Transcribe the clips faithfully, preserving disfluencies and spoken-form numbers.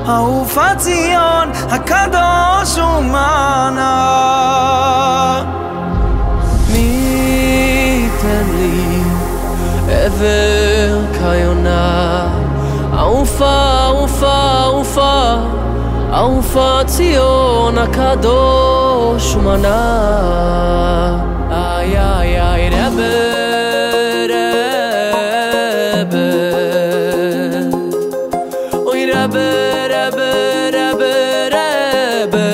אהובה ציון הקדוש ומענה. מי ייתן לי עבר כיונה, אהובה אהובה אהובה אהובה ציון הקדוש ומענה. איי איי איי רבה רבה אוי רבה רבה רבה רבה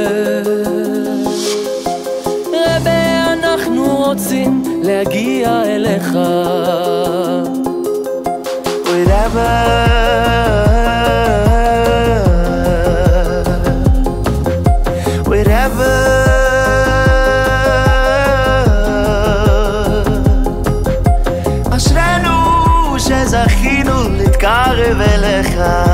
רבה אנחנו רוצים להגיע אליך. אוי רבה אוי רבה אשרנו שזכינו להתקרב אליך.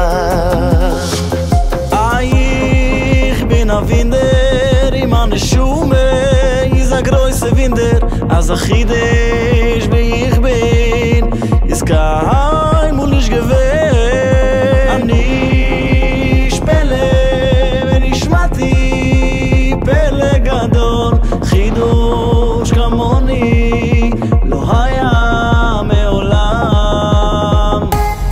Ich bin a Winder in meine Schuhe, is a große Winder, als a Chidesh wie ich bin, is kein und nicht gewähnt. Ani spele, wenn ich schmati, pele gadol, Chidush kamoni, lo haya me'olam.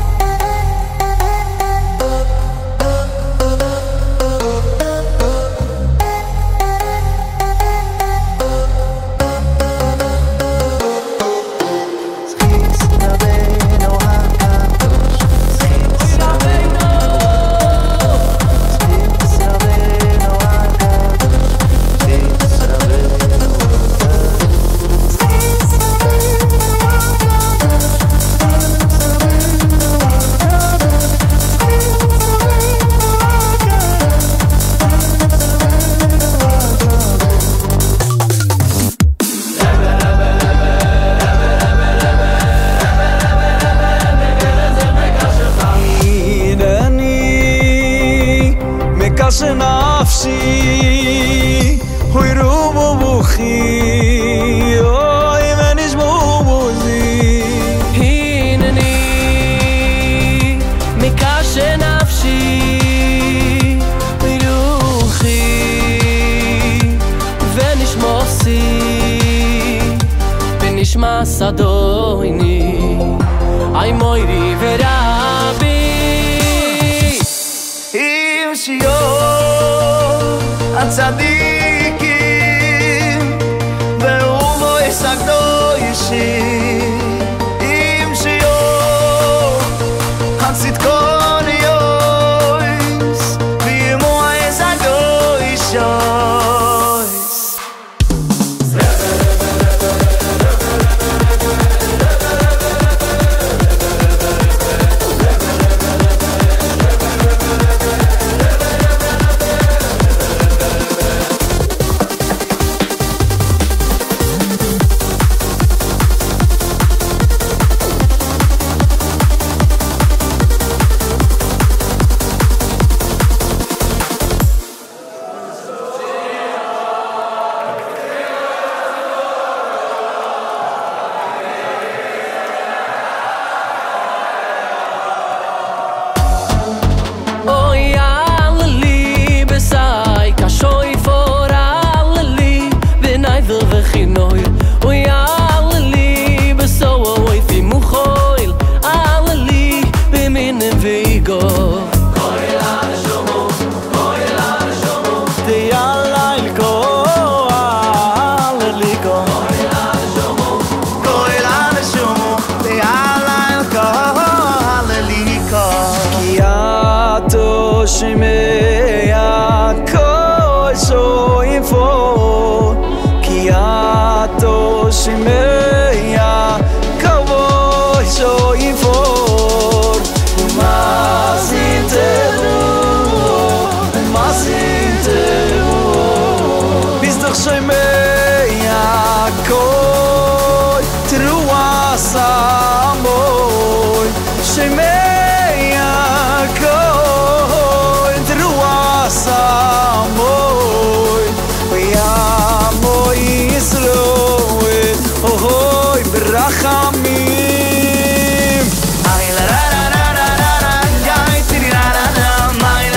שנפשי הוי רובו בוכי אוי ונשמו בוזי הנני מקשה נפשי הוי רוחי ונשמו סי ונשמע סדויני אי מוירי ורבי אם שיור הצדיקים ואומו יסגדו ישיר עם שיור הצדקון יויס ואומו יסגדו ישויס. Shemei Yaakov shoyim for Ki ato Shemei Yaakov shoyim for Masim teru Masim teru Bist doch Shemei Yaakov Teru asamoy Shemei Yaakov Samoy, we are moy slow, oh hoy berachamim. Ay la la la la la la, ay tiri la la la, my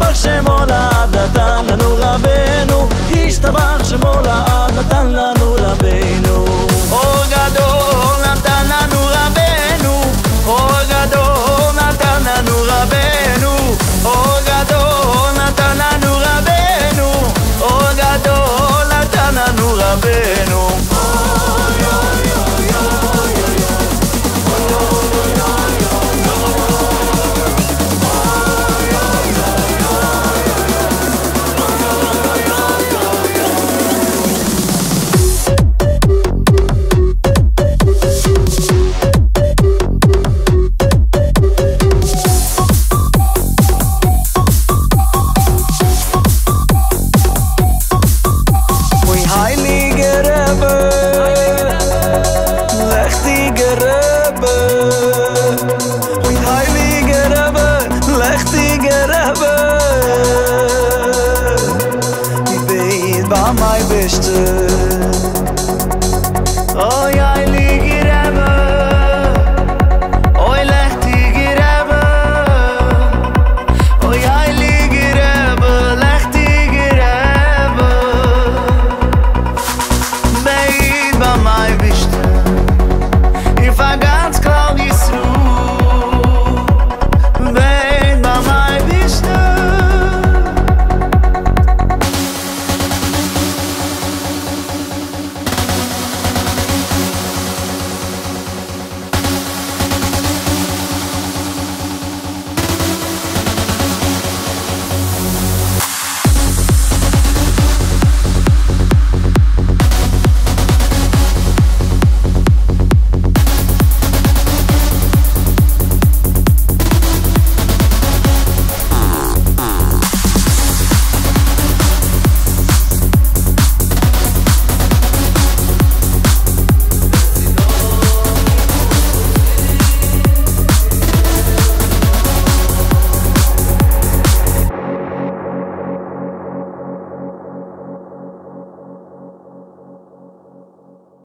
השתבח שמו לעד נתן לנו רבנו, השתבח שמו לעד נתן לנו רבנו. אור גדול נתן לנו רבנו, אור גדול נתן לנו רבנו, אור גדול נתן לנו רבנו, אור גדול נתן לנו רבנו. Bist du